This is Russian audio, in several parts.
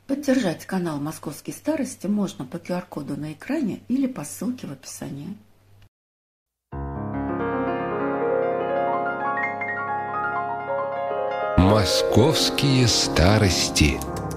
Поддержать канал «Московские старости» можно по QR-коду на экране или по ссылке в описании. Московские старости.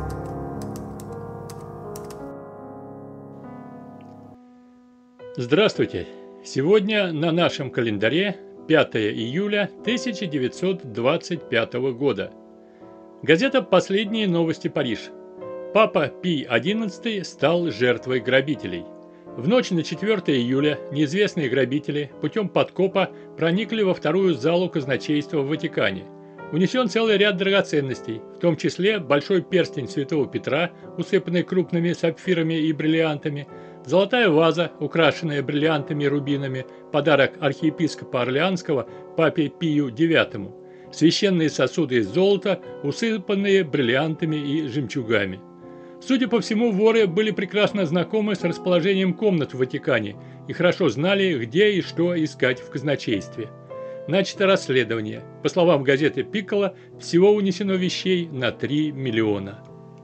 Здравствуйте! Сегодня на нашем календаре 5 июля 1925 года. Газета «Последние новости. Париж». Папа Пий XI стал жертвой грабителей. В ночь на 4 июля неизвестные грабители путем подкопа проникли во вторую залу казначейства в Ватикане. Унесен целый ряд драгоценностей, в том числе большой перстень Святого Петра, усыпанный крупными сапфирами и бриллиантами, золотая ваза, украшенная бриллиантами и рубинами, подарок архиепископа Орлеанского папе Пию IX, священные сосуды из золота, усыпанные бриллиантами и жемчугами. Судя по всему, воры были прекрасно знакомы с расположением комнат в Ватикане и хорошо знали, где и что искать в казначействе. Начато расследование. По словам газеты «Пикколо», всего унесено вещей на 3 миллиона.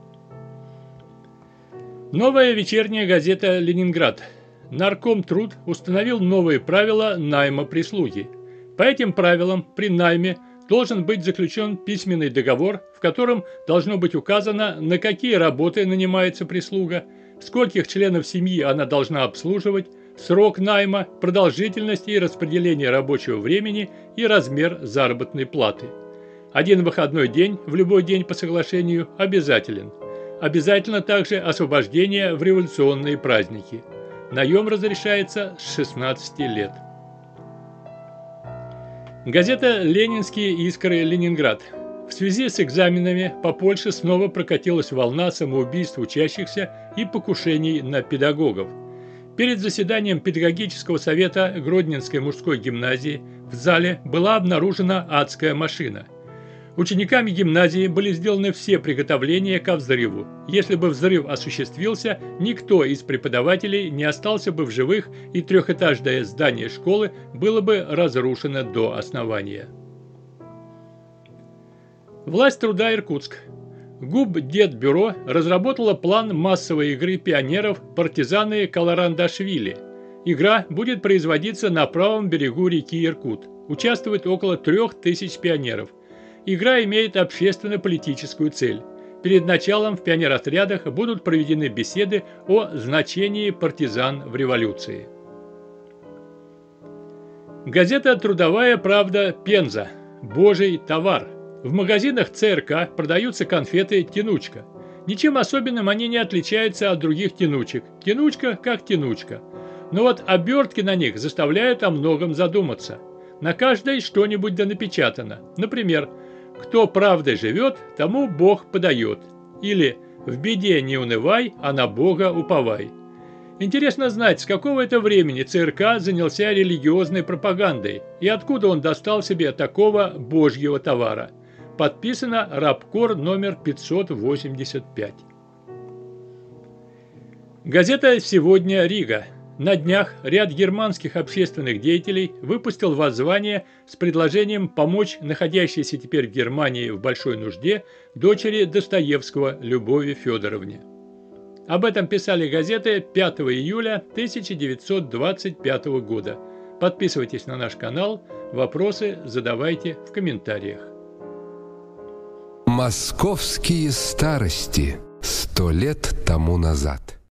Новая вечерняя газета «Ленинград». Наркомтруд установил новые правила найма прислуги. По этим правилам при найме должен быть заключен письменный договор, в котором должно быть указано, на какие работы нанимается прислуга, скольких членов семьи она должна обслуживать, срок найма, продолжительность и распределение рабочего времени и размер заработной платы. Один выходной день в любой день по соглашению обязателен. Обязательно также освобождение в революционные праздники. Наем разрешается с 16 лет. Газета «Ленинские искры. Ленинград». В связи с экзаменами по Польше снова прокатилась волна самоубийств учащихся и покушений на педагогов. Перед заседанием педагогического совета Гродненской мужской гимназии в зале была обнаружена адская машина. Учениками гимназии были сделаны все приготовления ко взрыву. Если бы взрыв осуществился, никто из преподавателей не остался бы в живых, и трехэтажное здание школы было бы разрушено до основания. Власть труда Иркутск. Губдетбюро разработало план массовой игры пионеров «Партизаны Колорандашвили». Игра будет производиться на правом берегу реки Иркут. Участвует около 3000 пионеров. Игра имеет общественно-политическую цель. Перед началом в пионеротрядах будут проведены беседы о значении партизан в революции. Газета «Трудовая правда. Пенза». Божий товар. В магазинах ЦРК продаются конфеты «Тянучка». Ничем особенным они не отличаются от других тянучек. Тянучка как тянучка. Но вот обертки на них заставляют о многом задуматься. На каждой что-нибудь да напечатано. Например, «Кто правдой живет, тому Бог подает». Или «В беде не унывай, а на Бога уповай». Интересно знать, с какого это времени ЦРК занялся религиозной пропагандой и откуда он достал себе такого божьего товара. Подписано Рабкор номер 585. Газета «Сегодня. Рига». На днях ряд германских общественных деятелей выпустил воззвание с предложением помочь находящейся теперь в Германии в большой нужде дочери Достоевского Любови Федоровне. Об этом писали газеты 5 июля 1925 года. Подписывайтесь на наш канал, вопросы задавайте в комментариях. Московские старости. 100 лет тому назад.